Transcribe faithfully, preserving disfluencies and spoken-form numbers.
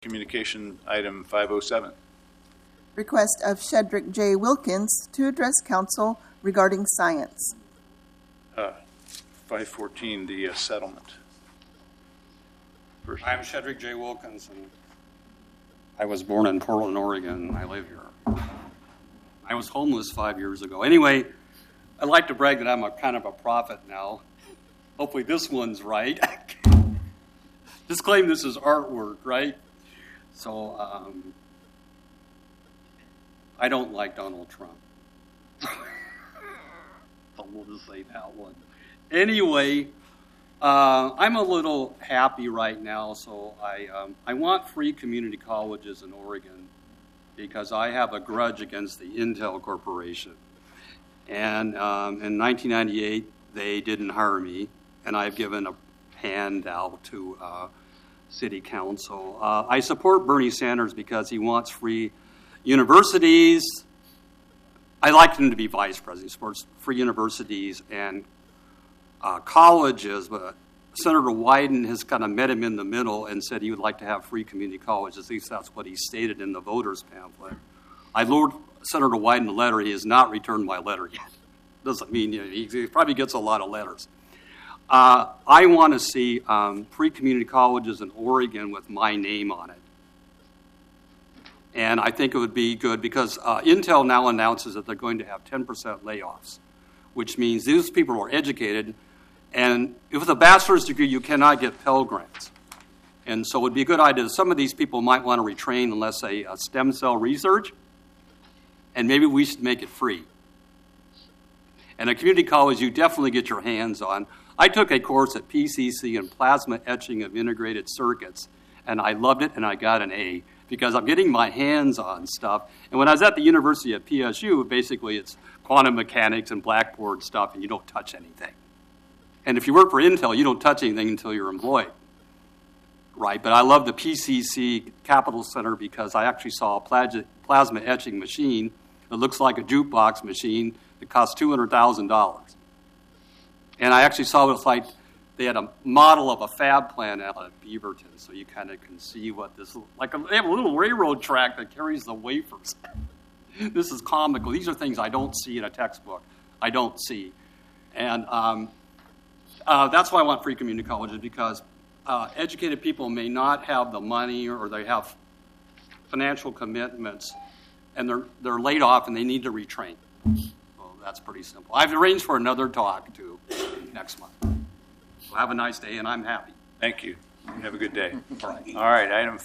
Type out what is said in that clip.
Communication item five oh seven. Request of Shedrick J. Wilkins to address council regarding science. Uh, five fourteen, the uh, settlement. First. I'm Shedrick J. Wilkinson. I was born in Portland, Oregon. I live here. I was homeless five years ago. Anyway, I'd like to brag that I'm a kind of a prophet now. Hopefully this one's right. Just claim this is artwork, right? So, um, I don't like Donald Trump. So we'll just say that one. Anyway, uh, I'm a little happy right now, so I um, I want free community colleges in Oregon because I have a grudge against the Intel Corporation. And um, in nineteen ninety-eight, they didn't hire me, and I've given a handout to uh, City Council. Uh, I support Bernie Sanders because he wants free universities. I like him to be vice president. He supports free universities and uh, colleges, but Senator Wyden has kind of met him in the middle and said he would like to have free community colleges. At least that's what he stated in the voters pamphlet. I lured Senator Wyden a letter. He has not returned my letter yet. Doesn't mean, you know, he, he probably gets a lot of letters. Uh, I want to see um, free community colleges in Oregon with my name on it. And I think it would be good because uh, Intel now announces that they're going to have ten percent layoffs, which means these people are educated, and with a bachelor's degree, you cannot get Pell Grants. And so it would be a good idea. Some of these people might want to retrain in, let's say, uh, stem cell research, and maybe we should make it free. And a community college, you definitely get your hands on. I took a course at P C C in plasma etching of integrated circuits, and I loved it, and I got an A because I'm getting my hands on stuff. And when I was at the University of P S U, basically it's quantum mechanics and blackboard stuff, and you don't touch anything. And if you work for Intel, you don't touch anything until you're employed, right? But I love the P C C Capital Center because I actually saw a plasma, plasma etching machine that looks like a jukebox machine that costs two hundred thousand dollars. And I actually saw what it's like. They had a model of a fab plant out at Beaverton, so you kind of can see what this is like. A, they have a little railroad track that carries the wafers. This is comical. These are things I don't see in a textbook. I don't see. And um, uh, that's why I want free community colleges, because uh, educated people may not have the money or they have financial commitments, and they're, they're laid off and they need to retrain. Well, that's pretty simple. I've arranged for another talk, too, next month. So have a nice day, and I'm happy. Thank you. Have a good day. All right. All right, item